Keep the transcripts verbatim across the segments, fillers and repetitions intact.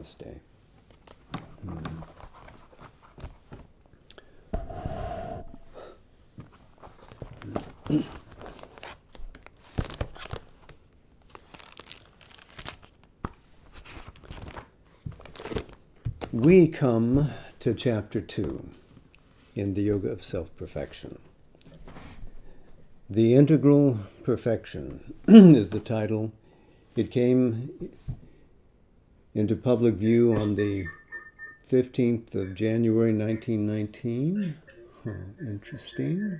Namaste. Hmm. We come to chapter two in the Yoga of Self-Perfection. The Integral Perfection is the title. It came into public view on the fifteenth of January nineteen nineteen. Huh, interesting.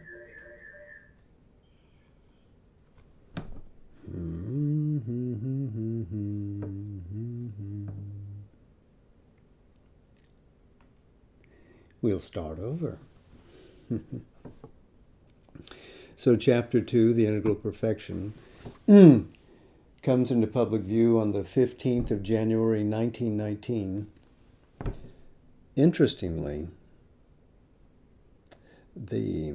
We'll start over. So chapter two, the Integral Perfection, comes into public view on the fifteenth of January nineteen nineteen. Interestingly, the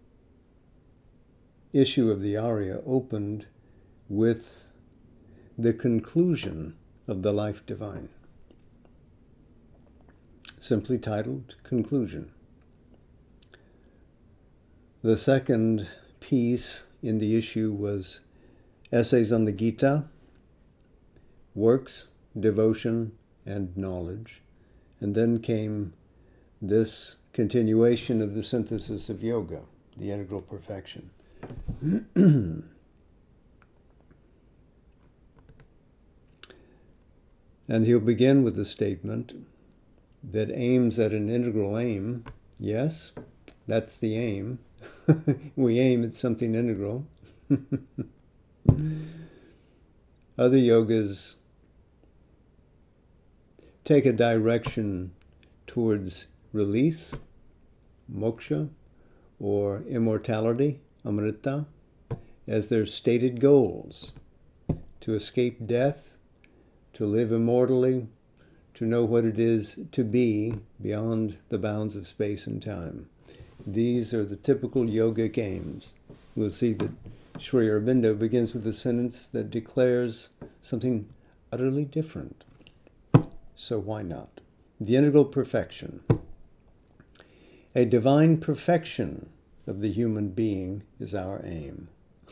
issue of the Arya opened with the conclusion of the Life Divine, simply titled Conclusion. The second piece in the issue was Essays on the Gita, Works, Devotion, and Knowledge. And then came this continuation of the synthesis of yoga, the Integral Perfection. And he'll begin with a statement that aims at an integral aim. Yes, that's the aim. We aim at something integral. Other yogas take a direction towards release, moksha, or immortality, amrita, as their stated goals: to escape death, to live immortally, to know what it is to be beyond the bounds of space and time. These are the typical yogic aims. We'll see that Sri Aurobindo begins with a sentence that declares something utterly different. So why not? The Integral Perfection. A divine perfection of the human being is our aim.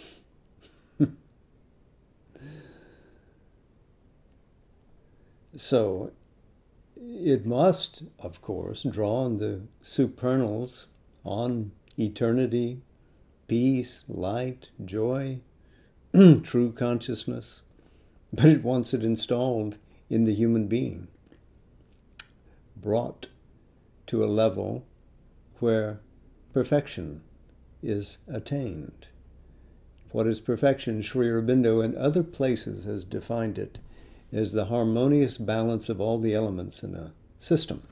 So it must, of course, draw on the supernals, on eternity, peace, light, joy, true consciousness, but it wants it installed in the human being, brought to a level where perfection is attained. What is perfection? Sri Aurobindo in other places has defined it as the harmonious balance of all the elements in a system.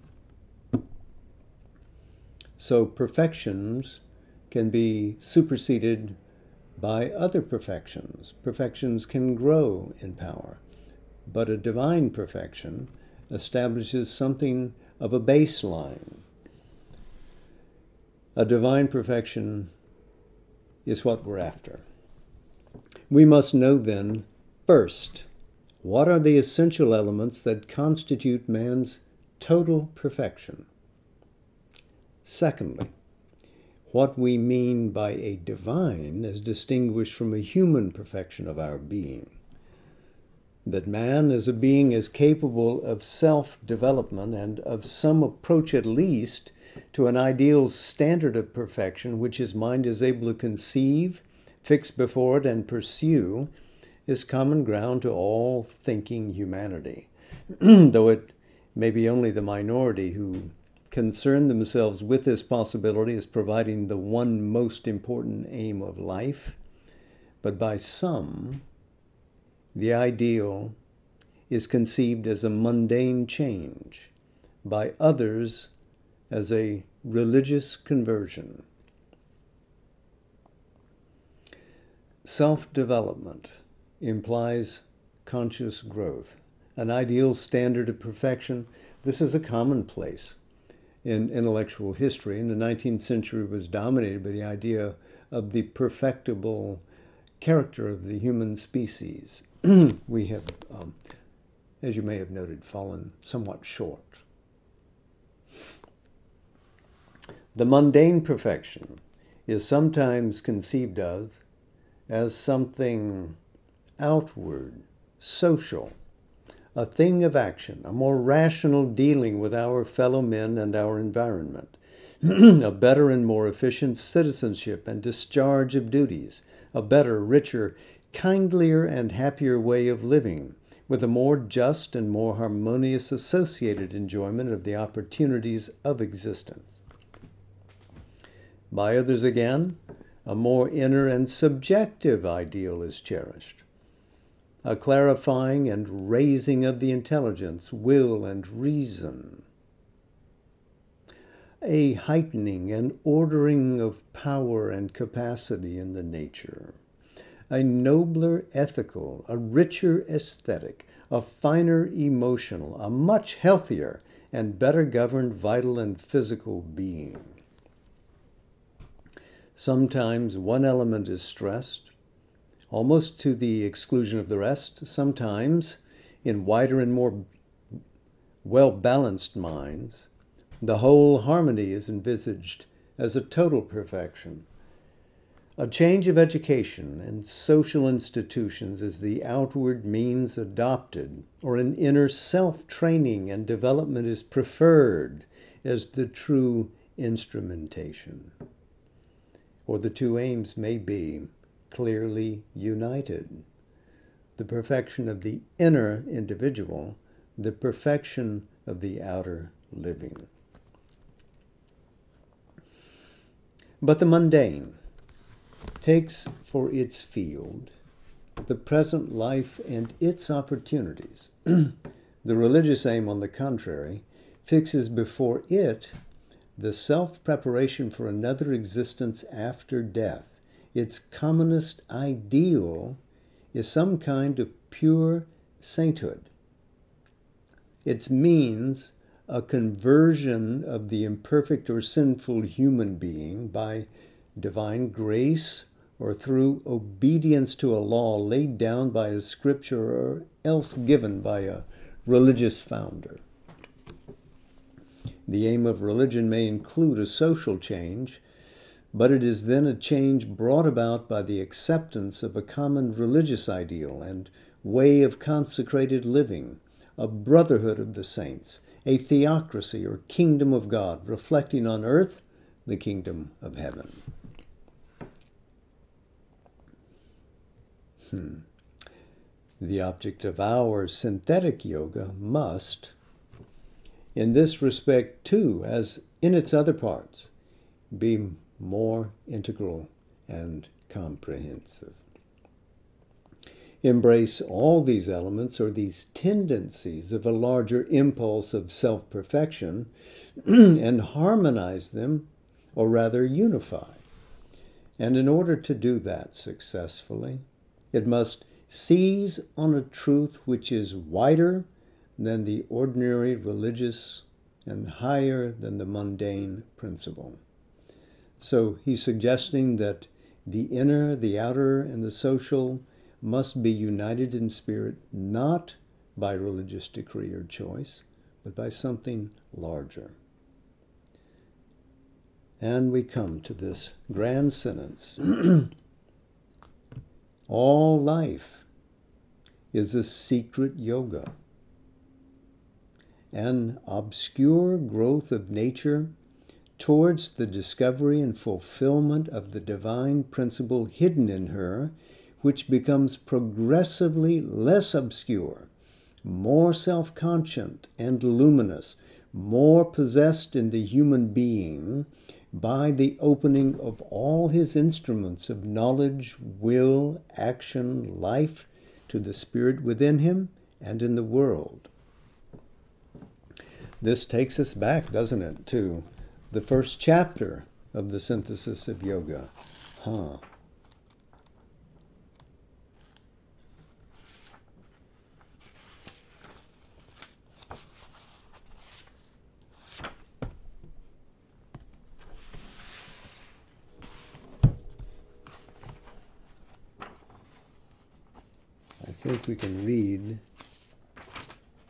So perfections can be superseded by other perfections. Perfections can grow in power, but a divine perfection establishes something of a baseline. A divine perfection is what we're after. We must know then, first, what are the essential elements that constitute man's total perfection? Secondly, what we mean by a divine as distinguished from a human perfection of our being. That man as a being is capable of self-development and of some approach at least to an ideal standard of perfection which his mind is able to conceive, fix before it, and pursue, is common ground to all thinking humanity, though it may be only the minority who concern themselves with this possibility as providing the one most important aim of life. But by some, the ideal is conceived as a mundane change, by others as a religious conversion. Self-development implies conscious growth, an ideal standard of perfection. This is a commonplace in intellectual history. In the nineteenth century, was dominated by the idea of the perfectible character of the human species. We have um, as you may have noted, fallen somewhat short. The mundane perfection is sometimes conceived of as something outward, social, a thing of action, a more rational dealing with our fellow men and our environment, a better and more efficient citizenship and discharge of duties, a better, richer, kindlier, and happier way of living, with a more just and more harmonious associated enjoyment of the opportunities of existence. By others again, a more inner and subjective ideal is cherished, a clarifying and raising of the intelligence, will, and reason, a heightening and ordering of power and capacity in the nature, a nobler ethical, a richer aesthetic, a finer emotional, a much healthier and better governed vital and physical being. Sometimes one element is stressed, almost to the exclusion of the rest. Sometimes, in wider and more well-balanced minds, the whole harmony is envisaged as a total perfection. A change of education and social institutions is the outward means adopted, or an inner self-training and development is preferred as the true instrumentation. Or the two aims may be clearly united. The perfection of the inner individual, the perfection of the outer living. But the mundane takes for its field the present life and its opportunities. The religious aim, on the contrary, fixes before it the self-preparation for another existence after death. Its commonest ideal is some kind of pure sainthood. Its means a conversion of the imperfect or sinful human being by divine grace or through obedience to a law laid down by a scripture or else given by a religious founder. The aim of religion may include a social change, but it is then a change brought about by the acceptance of a common religious ideal and way of consecrated living, a brotherhood of the saints, a theocracy or kingdom of God, reflecting on earth the kingdom of heaven. Hmm. The object of our synthetic yoga must, in this respect too, as in its other parts, be more integral and comprehensive. Embrace all these elements or these tendencies of a larger impulse of self-perfection and harmonize them, or rather unify. And in order to do that successfully, it must seize on a truth which is wider than the ordinary religious and higher than the mundane principle. So he's suggesting that the inner, the outer, and the social must be united in spirit, not by religious decree or choice, but by something larger. And we come to this grand sentence. All life is a secret yoga, an obscure growth of nature towards the discovery and fulfillment of the divine principle hidden in her, which becomes progressively less obscure, more self-conscious and luminous, more possessed in the human being by the opening of all his instruments of knowledge, will, action, life to the spirit within him and in the world. This takes us back, doesn't it, to the first chapter of the Synthesis of Yoga. Huh. I think we can read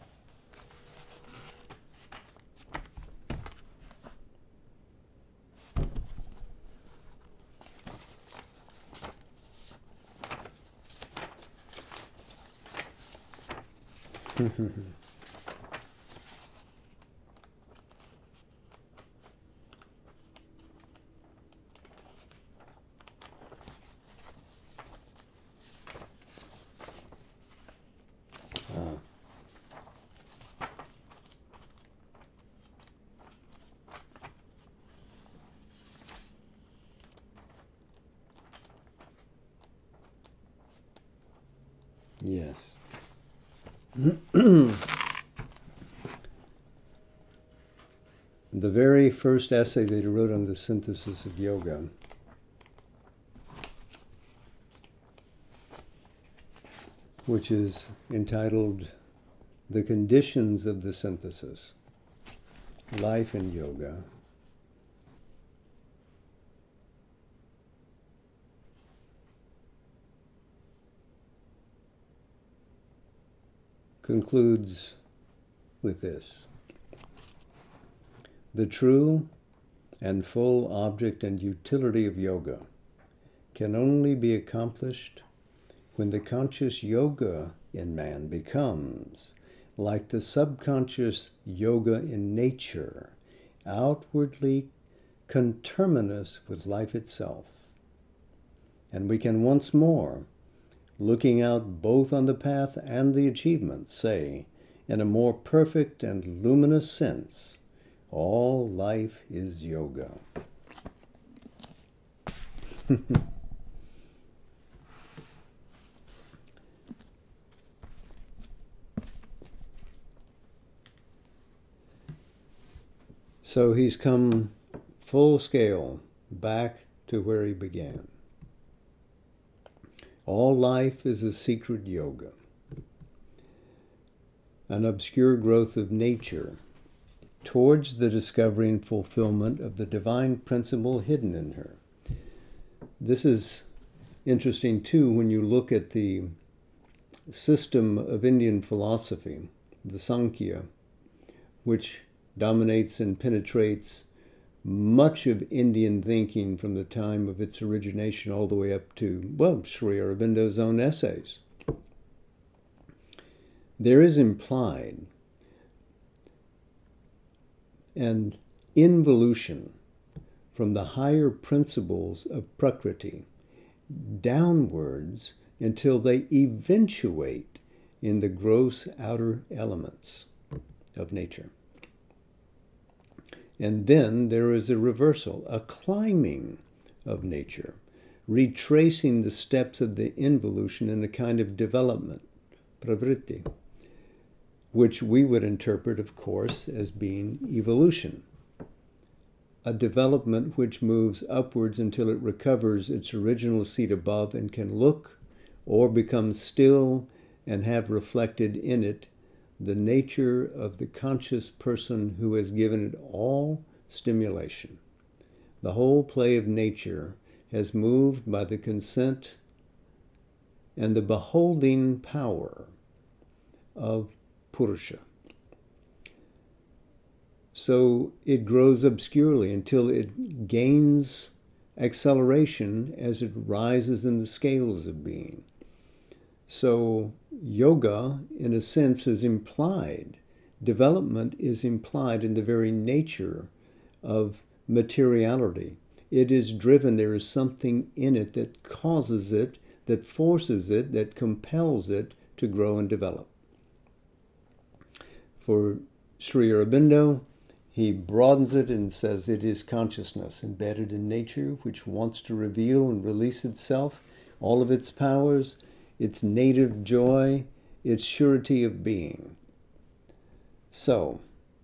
Ah. Yes. The very first essay that he wrote on the synthesis of yoga which is entitled The Conditions of the Synthesis, Life in Yoga, concludes with this: the true and full object and utility of yoga can only be accomplished when the conscious yoga in man becomes, like the subconscious yoga in nature, outwardly conterminous with life itself. And we can once more, looking out both on the path and the achievement, say, in a more perfect and luminous sense, all life is yoga. So he's come full scale back to where he began. All life is a secret yoga, an obscure growth of nature towards the discovery and fulfillment of the divine principle hidden in her. This is interesting too when you look at the system of Indian philosophy, the Sankhya, which dominates and penetrates much of Indian thinking from the time of its origination all the way up to, well, Sri Aurobindo's own essays. There is implied an involution from the higher principles of Prakriti downwards until they eventuate in the gross outer elements of nature. And then there is a reversal, a climbing of nature, retracing the steps of the involution in a kind of development, pravritti, which we would interpret, of course, as being evolution. A development which moves upwards until it recovers its original seat above and can look or become still and have reflected in it the nature of the conscious person who has given it all stimulation. The whole play of nature has moved by the consent and the beholding power of Purusha. So it grows obscurely until it gains acceleration as it rises in the scales of being. So yoga, in a sense, is implied. Development is implied in the very nature of materiality. It is driven. There is something in it that causes it, that forces it, that compels it to grow and develop. For Sri Aurobindo, he broadens it and says it is consciousness embedded in nature, which wants to reveal and release itself, all of its powers, its native joy, its surety of being. So,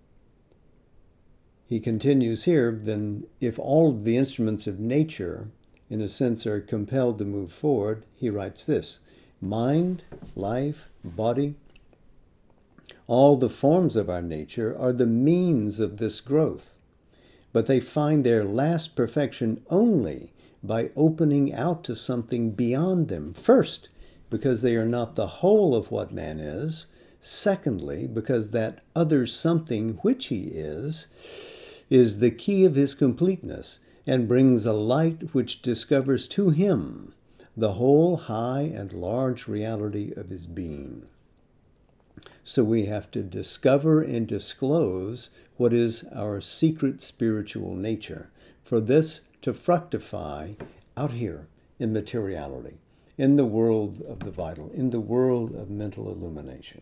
he continues here, then if all of the instruments of nature, in a sense, are compelled to move forward, he writes this: mind, life, body, all the forms of our nature are the means of this growth, but they find their last perfection only by opening out to something beyond them. First, because they are not the whole of what man is. Secondly, because that other something which he is, is the key of his completeness and brings a light which discovers to him the whole high and large reality of his being. So we have to discover and disclose what is our secret spiritual nature, for this to fructify out here in materiality, in the world of the vital, in the world of mental illumination.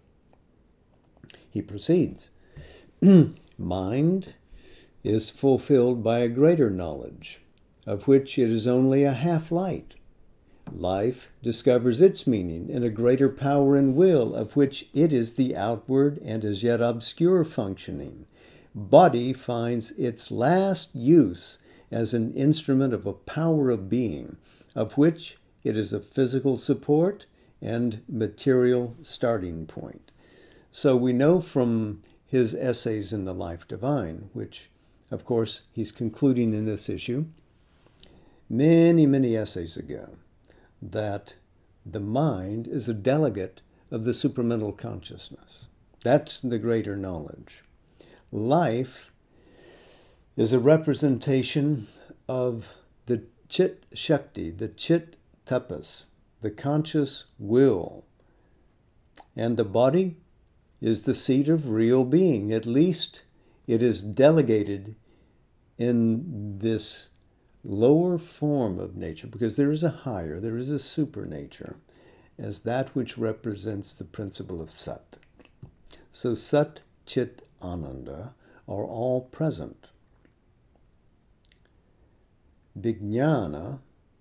He proceeds, mind is fulfilled by a greater knowledge, of which it is only a half-light. Life discovers its meaning in a greater power and will, of which it is the outward and as yet obscure functioning. Body finds its last use as an instrument of a power of being, of which it is a physical support and material starting point. So we know from his essays in the Life Divine, which, of course, he's concluding in this issue, many, many essays ago, that the mind is a delegate of the supramental consciousness. That's the greater knowledge. Life is a representation of the Chit Shakti, the Chit Tapas, the conscious will. And the body is the seat of real being. At least it is delegated in this lower form of nature, because there is a higher, there is a super nature, as that which represents the principle of Sat. So Sat, Chit, Ananda are all present. Vijnana,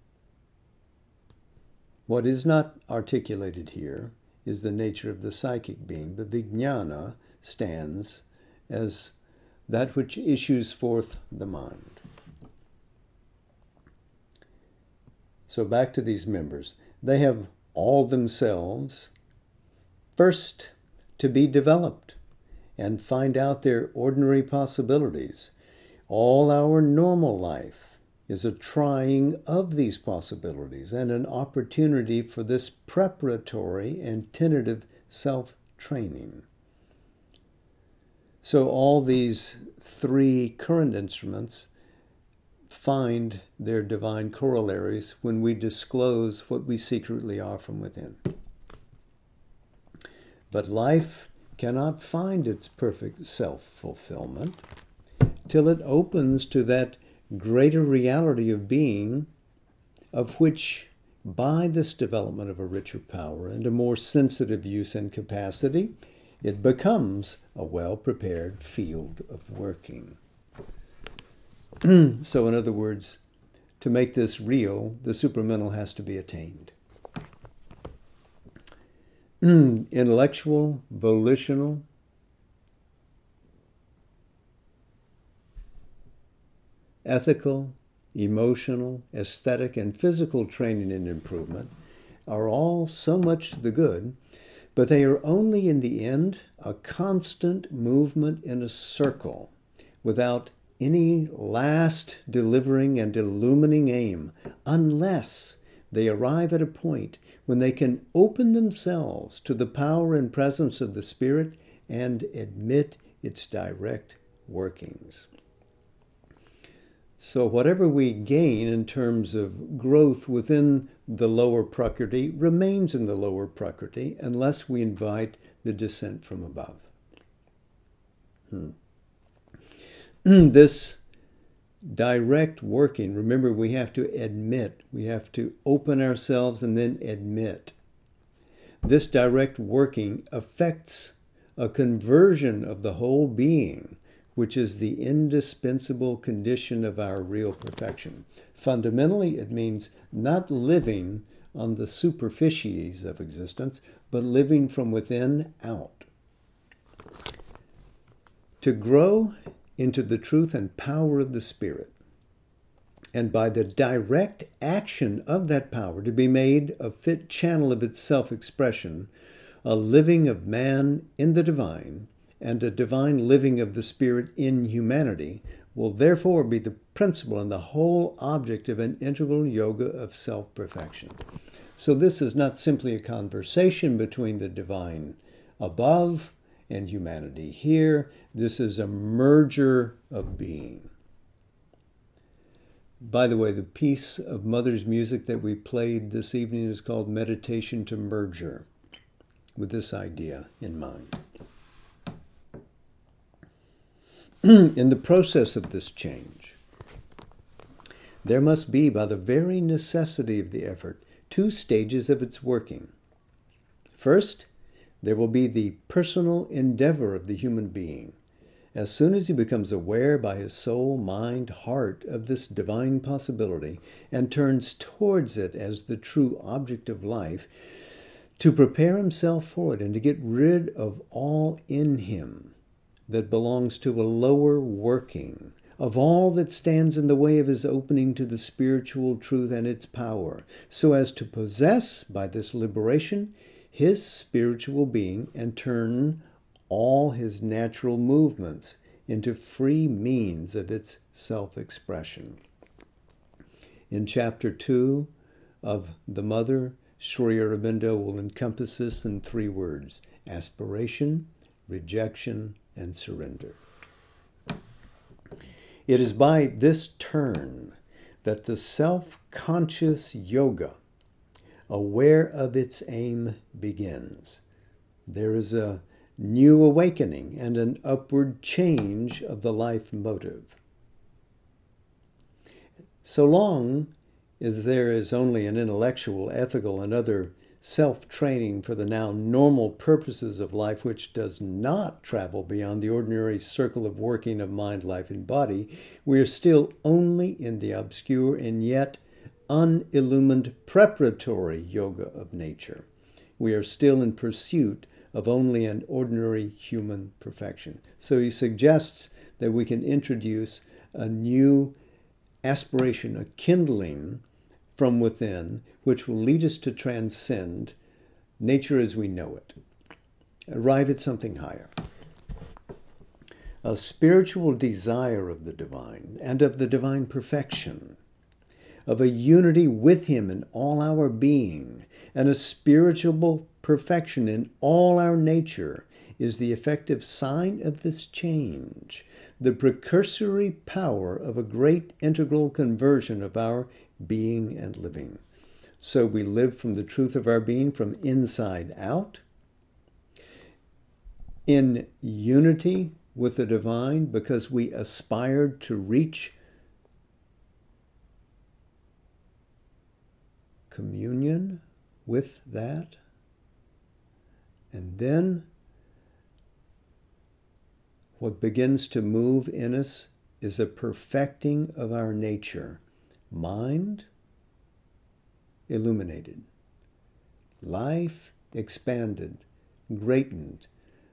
what is not articulated here, is the nature of the psychic being, but Vijnana stands as that which issues forth the mind. So back to these members. They have all themselves first to be developed and find out their ordinary possibilities. All our normal life is a trying of these possibilities and an opportunity for this preparatory and tentative self-training. So all these three current instruments find their divine corollaries when we disclose what we secretly are from within. But life cannot find its perfect self-fulfillment till it opens to that greater reality of being, of which, by this development of a richer power and a more sensitive use and capacity, it becomes a well-prepared field of working. So, in other words, to make this real, the supramental has to be attained. Intellectual, volitional, ethical, emotional, aesthetic, and physical training and improvement are all so much to the good, but they are only in the end a constant movement in a circle without any last delivering and illumining aim, unless they arrive at a point when they can open themselves to the power and presence of the Spirit and admit its direct workings. So whatever we gain in terms of growth within the lower Prakriti remains in the lower Prakriti unless we invite the descent from above. Hmm. This direct working, remember, we have to admit, we have to open ourselves and then admit. This direct working affects a conversion of the whole being, which is the indispensable condition of our real perfection. Fundamentally, it means not living on the superficies of existence, but living from within out. To grow into the truth and power of the Spirit, and by the direct action of that power to be made a fit channel of its self-expression, a living of man in the divine, and a divine living of the Spirit in humanity, will therefore be the principle and the whole object of an integral yoga of self-perfection. So this is not simply a conversation between the divine above and humanity here. This is a merger of being. By the way, the piece of Mother's music that we played this evening is called Meditation to Merger. with this idea in mind. In the process of this change, there must be, by the very necessity of the effort, two stages of its working. First, there will be the personal endeavor of the human being. As soon as he becomes aware by his soul, mind, heart of this divine possibility and turns towards it as the true object of life, to prepare himself for it and to get rid of all in him that belongs to a lower working, of all that stands in the way of his opening to the spiritual truth and its power, so as to possess by this liberation his spiritual being and turn all his natural movements into free means of its self-expression. In chapter two of The Mother, Sri Aurobindo will encompass this in three words: aspiration, rejection, and surrender. It is by this turn that the self-conscious yoga, aware of its aim, begins. There is a new awakening and an upward change of the life motive. So long as there is only an intellectual, ethical, and other self-training for the now normal purposes of life which does not travel beyond the ordinary circle of working of mind, life, and body, we are still only in the obscure and yet unillumined preparatory yoga of nature. We are still in pursuit of only an ordinary human perfection. So he suggests that we can introduce a new aspiration, a kindling from within, which will lead us to transcend nature as we know it, arrive at something higher. A spiritual desire of the divine and of the divine perfection, of a unity with him in all our being, and a spiritual perfection in all our nature is the effective sign of this change, the precursory power of a great integral conversion of our being and living. So we live from the truth of our being from inside out, in unity with the divine, because we aspired to reach communion with that. And then what begins to move in us is a perfecting of our nature. Mind illuminated, life expanded, greatened,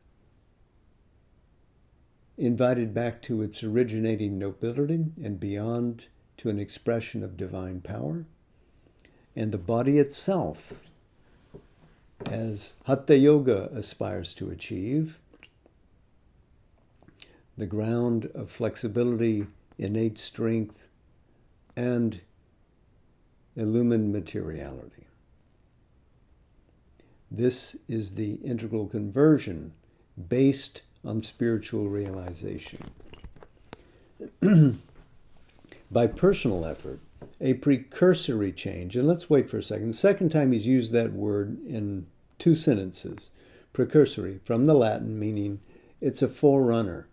invited back to its originating nobility and beyond to an expression of divine power, and the body itself, as Hatha Yoga aspires to achieve, the ground of flexibility, innate strength, and illumined materiality. This is the integral conversion based on spiritual realization. By personal effort, a precursory change, and let's wait for a second. The second time he's used that word in two sentences. Precursory, from the Latin, meaning it's a forerunner.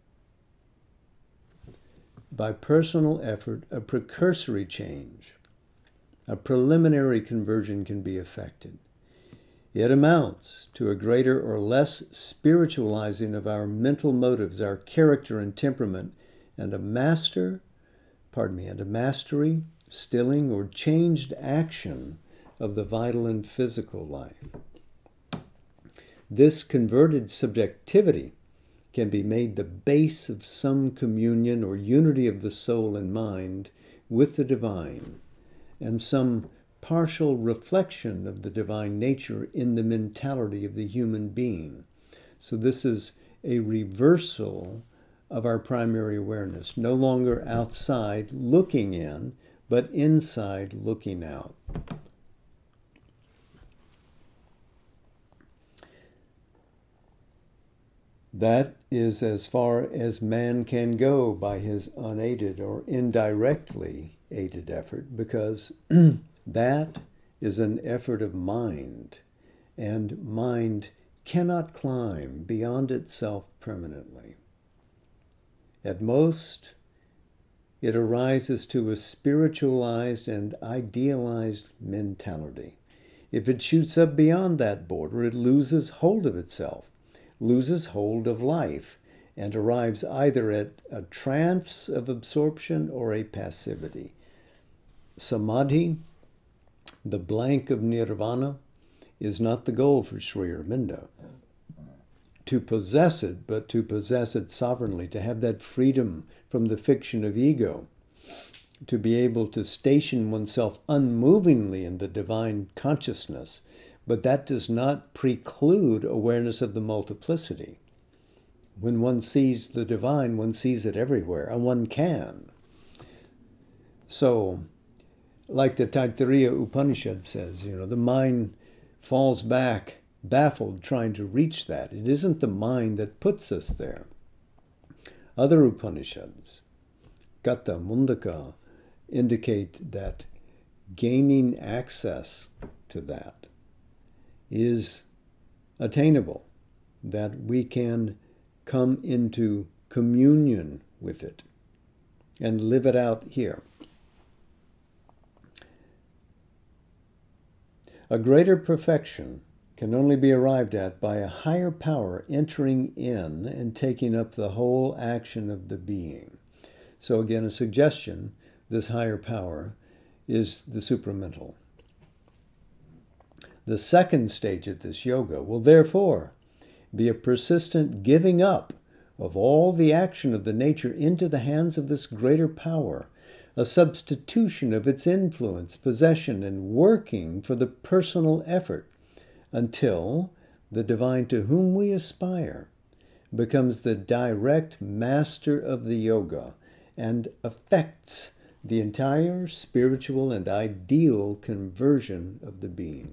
By personal effort, a precursory change, a preliminary conversion can be effected. It amounts to a greater or less spiritualizing of our mental motives, our character and temperament, and a master, pardon me, and a mastery, stilling, or changed action of the vital and physical life. This converted subjectivity can be made the base of some communion or unity of the soul and mind with the divine, and some partial reflection of the divine nature in the mentality of the human being. So this is a reversal of our primary awareness, no longer outside looking in, but inside looking out. That is as far as man can go by his unaided or indirectly aided effort, because that is an effort of mind and mind cannot climb beyond itself permanently. At most, it arises to a spiritualized and idealized mentality. If it shoots up beyond that border, it loses hold of itself, loses hold of life, and arrives either at a trance of absorption or a passivity. Samadhi, the blank of nirvana, is not the goal for Sri Aurobindo. To possess it, but to possess it sovereignly, to have that freedom from the fiction of ego, to be able to station oneself unmovingly in the divine consciousness, but that does not preclude awareness of the multiplicity. When one sees the divine, one sees it everywhere, and one can. So, like the Taittiriya Upanishad says, you know, the mind falls back, baffled, trying to reach that. It isn't the mind that puts us there. Other Upanishads, Kata, Mundaka, indicate that gaining access to that is attainable, that we can come into communion with it and live it out here. A greater perfection can only be arrived at by a higher power entering in and taking up the whole action of the being. So again, a suggestion, this higher power is the supramental. The second stage of this yoga will therefore be a persistent giving up of all the action of the nature into the hands of this greater power, a substitution of its influence, possession, and working for the personal effort, until the divine to whom we aspire becomes the direct master of the yoga and affects the entire spiritual and ideal conversion of the being.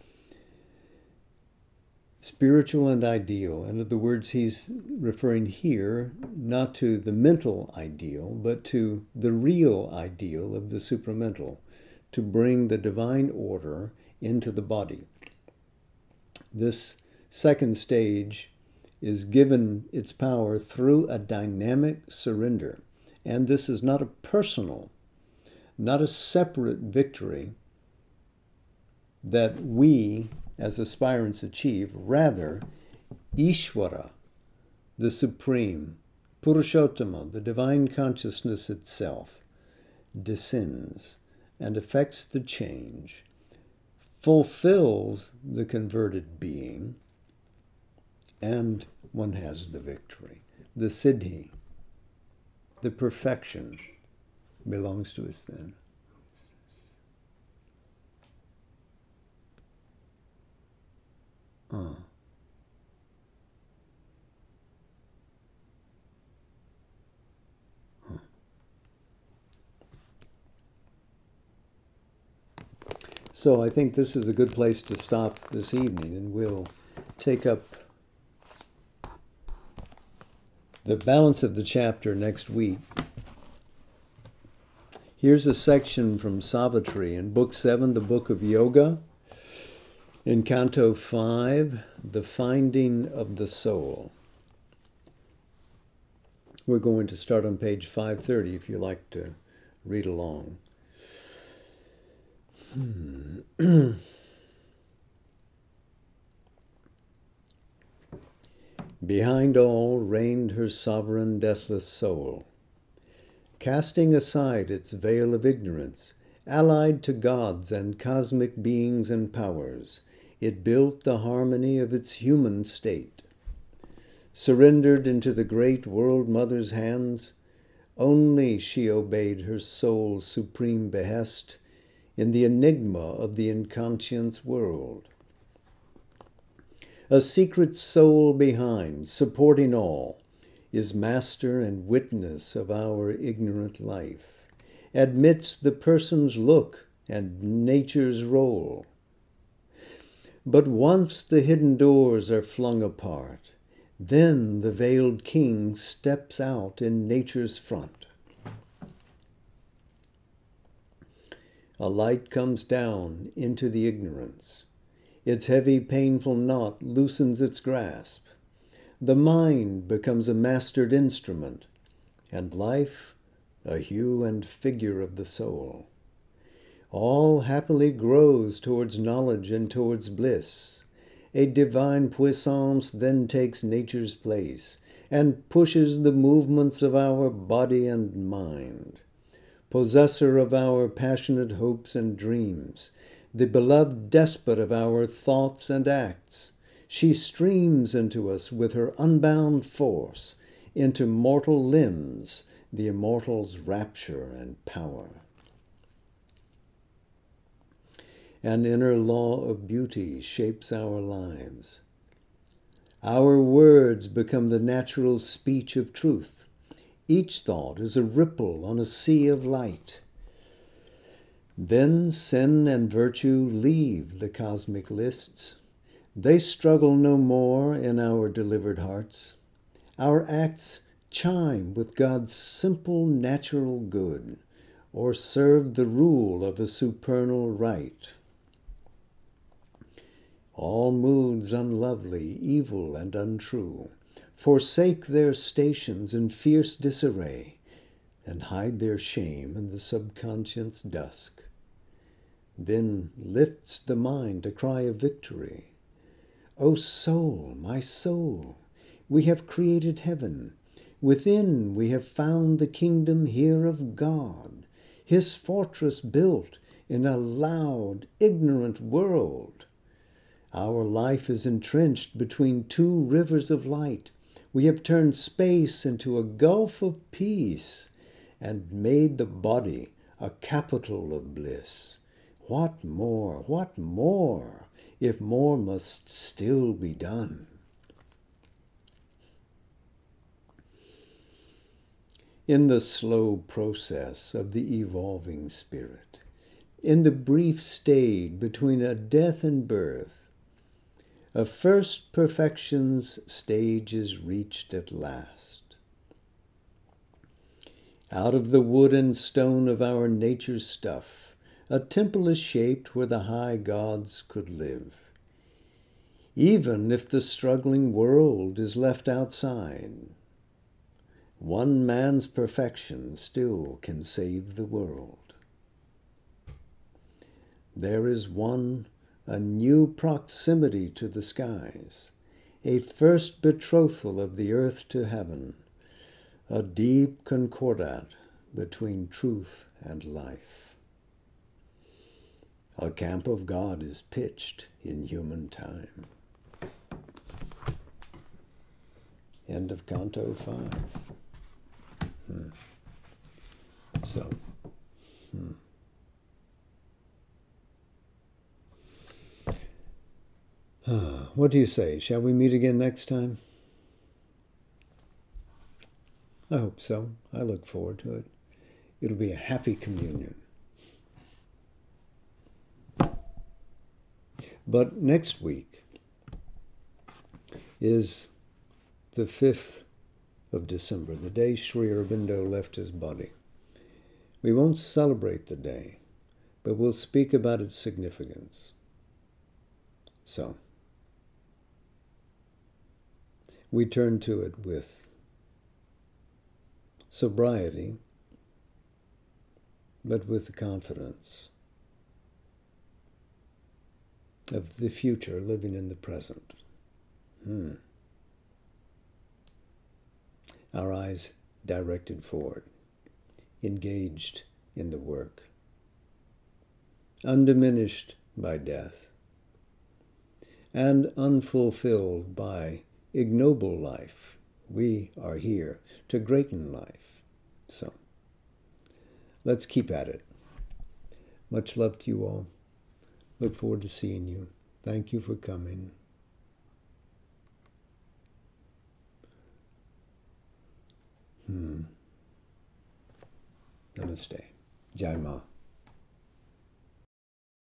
Spiritual and ideal, in other words, he's referring here not to the mental ideal, but to the real ideal of the supramental, to bring the divine order into the body. This second stage is given its power through a dynamic surrender. And this is not a personal, not a separate victory that we as aspirants achieve. Rather, Ishvara, the Supreme, Purushottama, the divine consciousness itself, descends and effects the change, fulfills the converted being, and one has the victory. The siddhi, the perfection, belongs to us then. Ah. Huh. So I think this is a good place to stop this evening, and we'll take up the balance of the chapter next week. Here's a section from Savitri in Book seven, the Book of Yoga, in Canto five, The Finding of the Soul. We're going to start on page five thirty if you like to read along. Hmm. Behind all reigned her sovereign deathless soul, casting aside its veil of ignorance, allied to gods and cosmic beings and powers, it built the harmony of its human state. Surrendered into the great World Mother's hands, only she obeyed her soul's supreme behest in the enigma of the inconscience world. A secret soul behind, supporting all, is master and witness of our ignorant life, admits the person's look and nature's role. But once the hidden doors are flung apart, then the veiled king steps out in nature's front. A light comes down into the ignorance. Its heavy, painful knot loosens its grasp. The mind becomes a mastered instrument, and life a hue and figure of the soul. All happily grows towards knowledge and towards bliss. A divine puissance then takes nature's place and pushes the movements of our body and mind. Possessor of our passionate hopes and dreams, the beloved despot of our thoughts and acts, she streams into us with her unbound force, into mortal limbs, the immortal's rapture and power. An inner law of beauty shapes our lives. Our words become the natural speech of truth. Each thought is a ripple on a sea of light. Then sin and virtue leave the cosmic lists. They struggle no more in our delivered hearts. Our acts chime with God's simple natural good, or serve the rule of a supernal right. All moods unlovely, evil, and untrue forsake their stations in fierce disarray and hide their shame in the subconscious dusk. Then lifts the mind a cry of victory. O soul, my soul, we have created heaven. Within we have found the kingdom here of God, his fortress built in a loud, ignorant world. Our life is entrenched between two rivers of light. We have turned space into a gulf of peace and made the body a capital of bliss. What more, what more, if more must still be done? In the slow process of the evolving spirit, in the brief stage between a death and birth, a first perfection's stage is reached at last. Out of the wood and stone of our nature's stuff, a temple is shaped where the high gods could live. Even if the struggling world is left outside, one man's perfection still can save the world. There is one, a new proximity to the skies, a first betrothal of the earth to heaven, a deep concordat between truth and life. A camp of God is pitched in human time. End of Canto five. Hmm. So, hmm. Ah, what do you say? Shall we meet again next time? I hope so. I look forward to it. It'll be a happy communion. But next week is the fifth of December, the day Sri Aurobindo left his body. We won't celebrate the day, but we'll speak about its significance. So, we turn to it with sobriety, but with confidence of the future living in the present. Hmm. Our eyes directed forward, engaged in the work, undiminished by death, and unfulfilled by ignoble life. We are here to greaten life. So, let's keep at it. Much love to you all. Look forward to seeing you. Thank you for coming. Hmm. Namaste. Jai Ma.